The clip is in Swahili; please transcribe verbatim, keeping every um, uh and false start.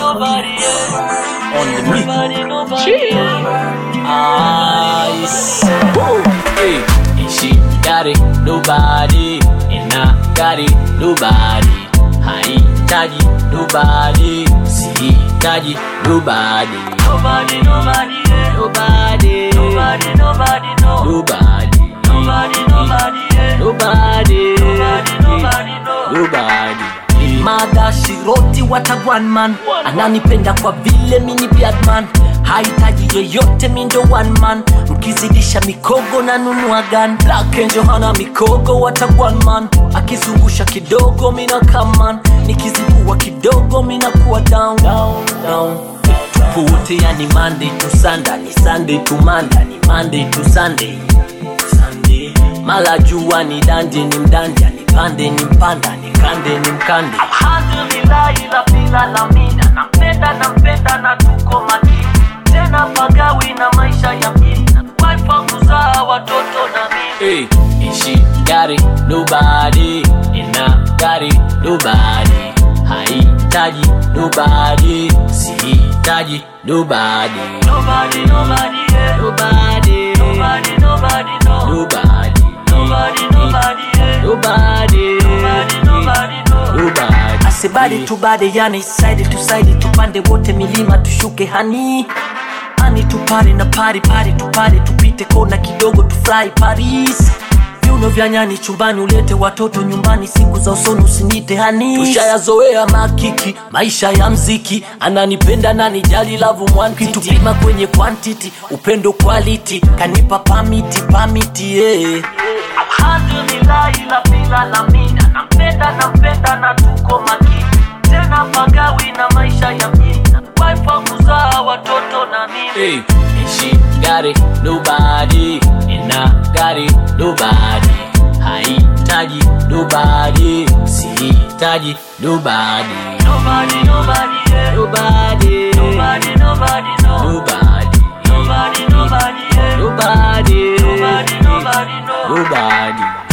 nobody, yeah. On the Nobody, nobody, yeah. Ice. Hey, and she got it, nobody, and I got it, nobody. Haitaji nobody, sihitaji nobody. Nobody, nobody, yeah. Nobody, Nobody, nobody, no. nobody, Nobody, nobody, yeah. nobody, Nobody, nobody, no. nobody. Mada Shiroti what a one man. Ananipenda kwa vile mini bad man. Haitaji yoyote mindo one man. Mkizidisha mikogo na nunua gun. Black Angel hana mikogo what a one man. Akizungusha kidogo mina come man. Nikizibua kidogo mina kuwa down, down, down. Tupote ya ni Monday to Sunday, ni Sunday to Monday, ni Monday to Sunday, Sunday. Mala jua ni danje ni mdanja, ni pande ni mpanda, ni kande ni mkande. Alhamdulillah ila bila lamina. Nampenda nampenda na tuko makini. Tena pagawi na maisha ya mjini. Wife kuzaa watoto na mimi. Hey, and she got it, nobody, and I got it, nobody. Haitaji nobody, sihitaji nobody. Nobody, nobody, yeah. Nobody, Nobody, nobody, no. nobody, Nobody, nobody, yeah. nobody, Nobody, nobody, no. nobody. Asibadi tubade yani side to side. Tupande wote milima tushuke hani. Ani tupare na pari pari tupare. Tupite kona kidogo tufly Paris. Viuno vya nyani chumbani ulete watoto nyumbani. Siku za usoni usinite hani. Tushayazoea makiki maisha ya mziki. Ananipenda na nijali love mwantiti. Tupima kwenye quantity upendo quality. Kanipa pamiti pamiti yeah. Alhamdulillah ila bila lamina. Nampenda nampenda na tuko makini. Tena pagawi na maisha ya mjini. Wife kuzaa watoto na mimi. Hey, and she got it, nobody, and I got it, nobody. Haitaji nobody, sihitaji nobody. Nobody, nobody, yeah. Nobody, Nobody, nobody, no. nobody, Nobody, nobody, yeah. nobody, Nobody, nobody, no. nobody.